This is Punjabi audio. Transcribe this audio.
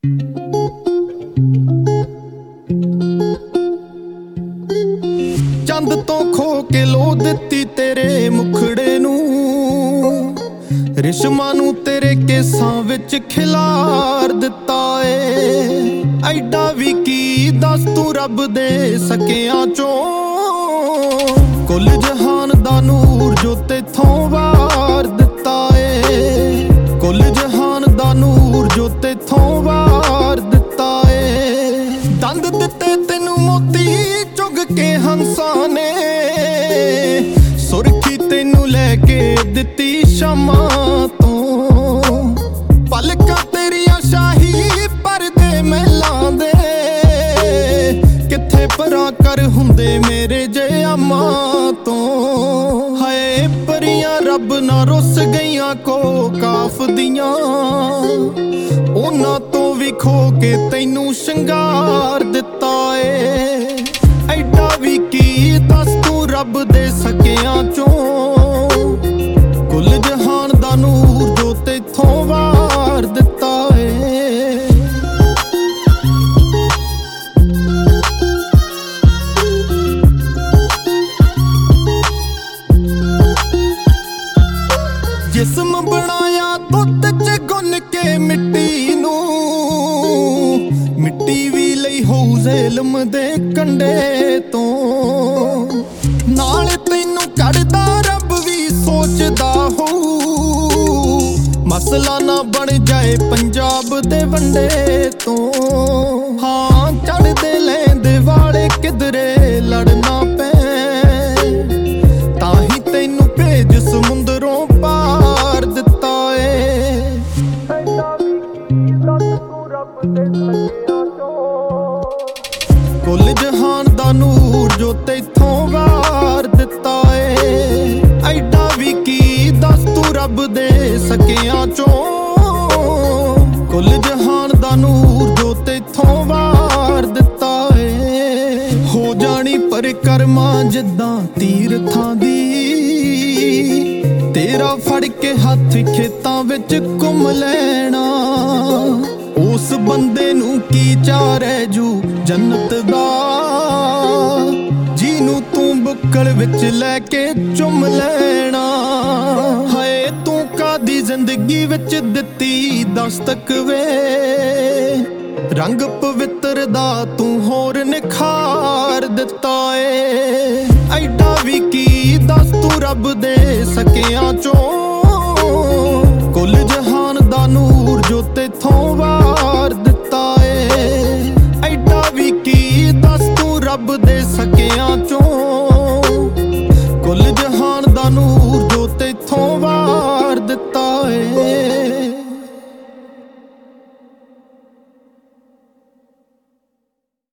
ਚੰਦ ਤੋਂ ਖੋ ਕੇ ਲੋ ਦਿੱਤੀ ਤੇਰੇ ਮੁਖੜੇ ਨੂੰ, ਰਿਸ਼ਮਾਂ ਨੂੰ ਤੇਰੇ ਕੇਸਾਂ ਵਿੱਚ ਖਿਲਾਰ ਦਿੱਤਾ ਏ। ਐਡਾ ਵੀ ਕੀ ਦੱਸ ਤੂੰ ਰੱਬ ਦੇ ਸਕਿਆਂ ਚੋਂ, ਕੁੱਲ ਜਹਾਨ ਦਾ ਨੂਰ ਜੋ ਤੇਥੋਂ ਵਾਰ ਦਿੱਤਾ ਏ। ਕੁੱਲ ਜਹਾਨ ਦਾ ਨੂਰ ਜੋ ਤੇਥੋਂ ਵਾਰ ਦਿੱਤਾ ਏ। ਦੰਦ ਦਿੱਤੇ ਤੈਨੂੰ ਮੋਤੀ ਚੁਗ ਕੇ ਹੰਸਾਂ ਨੇ, ਸੁਰਖੀ ਤੈਨੂੰ ਲੈ ਕੇ ਦਿੱਤੀ ਸ਼ਾਮਾਂ ਤੋਂ। ਪਲਕਾਂ ਤੇਰੀਆਂ ਸ਼ਾਹੀ ਪਰਦੇ ਮਹਿਲਾਂ ਦੇ, ਕਿੱਥੇ ਪਰਾਂ ਕਰ ਹੁੰਦੇ ਮੇਰੇ ਜਿਆਮਾਂ ਤੋਂ। ਹਾਏ ਪਰੀਆਂ ਰੱਬ ਨਾ ਰੁੱਸ ਗਈਆਂ ਕੋ ਕਾਫ ਦੀਆਂ, ਉਹਨਾਂ ਤੋਂ ਵੀ ਖੋ ਕੇ ਤੈਨੂੰ ਸ਼ਿੰਗਾਰ ਦਿੱਤਾ ਏ। ਐਡਾ ਵੀ ਕੀ ਦੱਸ ਤੂੰ ਰੱਬ ਦੇ ਸਕਿਆਂ ਚੋਂ, ਕੁੱਲ ਜਹਾਨ ਦਾ ਨੂਰ ਜੋ ਤੇਥੋਂ ਵਾਰ ਦਿੱਤਾ ਏ। ਜਿਸਮ ਬਣਾਇਆ ਦੁੱਧ ਚ ਗੁੰਨ ਕੇ ਮਿੱਟੀ ਨੂੰ, ਮਿੱਟੀ ਵੀ ਲਈ ਹੋਊ ਜ਼ੇਲਮ ਦੇ ਕੰਢੇ ਤੋਂ। ਨਾਲ ਤੈਨੂੰ ਕੱਢਦਾ ਰੱਬ ਵੀ ਸੋਚਦਾ ਹੋਊ, ਮਸਲਾ ਨਾ ਬਣ ਜਾਏ ਪੰਜਾਬ ਦੇ ਵੰਡੇ ਤੋਂ। ਹਾਂ ਚੜ੍ਹਦੇ ਲੈਂਦੇ ਵਾਲੇ ਕਿਧਰੇ ਲੜਨਾ ਪੈ, ਤਾਂ ਹੀ ਤੈਨੂੰ ਭੇਜ ਸਮੁੰਦਰੋਂ ਪਾਰ ਦਿੱਤਾ ਏ। ਕੁੱਲ ਜਹਾਨ ਦਾ ਨੂਰ ਜੋ ਤੇਥੋਂ ਵਾਰ ਦਿੱਤਾ ਏ। ਐਡਾ ਵੀ ਕੀ ਦੱਸ ਤੂੰ ਰੱਬ ਦੇ ਸਕਿਆਂ ਚੋਂ, ਕੁੱਲ ਜਹਾਨ ਦਾ ਨੂਰ ਜੋ ਤੇਥੋਂ ਵਾਰ ਦਿੱਤਾ ਏ। ਹੋ ਜਾਣੀ ਪਰਿਕਰਮਾ ਜਿੱਦਾਂ ਤੀਰਥਾਂ ਦੀ, ਤੇਰਾ ਫੜ ਕੇ ਹੱਥ ਖੇਤਾਂ ਵਿੱਚ ਘੁੰਮ ਲੈਣਾ। ਉਸ ਬੰਦੇ ਨੂੰ ਕੀ ਚਾਅ ਰਹਿ ਜੂ ਜੰਨਤ ਦਾ, ਜਿਹਨੂੰ ਤੂੰ ਬੁੱਕਲ ਵਿੱਚ ਲੈ ਕੇ ਚੁੰਮ ਲੈਣਾ। ਹਾਏ ਤੂੰ ਕਾਦੀ ਜ਼ਿੰਦਗੀ ਵਿੱਚ ਦਿੱਤੀ ਦਸਤਕ ਵੇ, ਰੰਗ ਪਵਿੱਤਰ ਦਾ ਤੂੰ ਹੋਰ ਨਿਖਾਰ ਦਿੱਤਾ ਏ। ਐਡਾ ਵੀ ਕੀ ਦੱਸ ਤੂੰ ਰੱਬ ਦੇ ਸਕਿਆਂ ਚੋਂ, ਕੁੱਲ ਜਹਾਨ ਦਾ ਨੂਰ ਜੋ ਤੇਥੋਂ ਵਾਰ ਦਿੱਤਾ ਏ। ਐਡਾ ਵੀ ਕੀ ਦੱਸ ਤੂੰ ਰੱਬ ਦੇ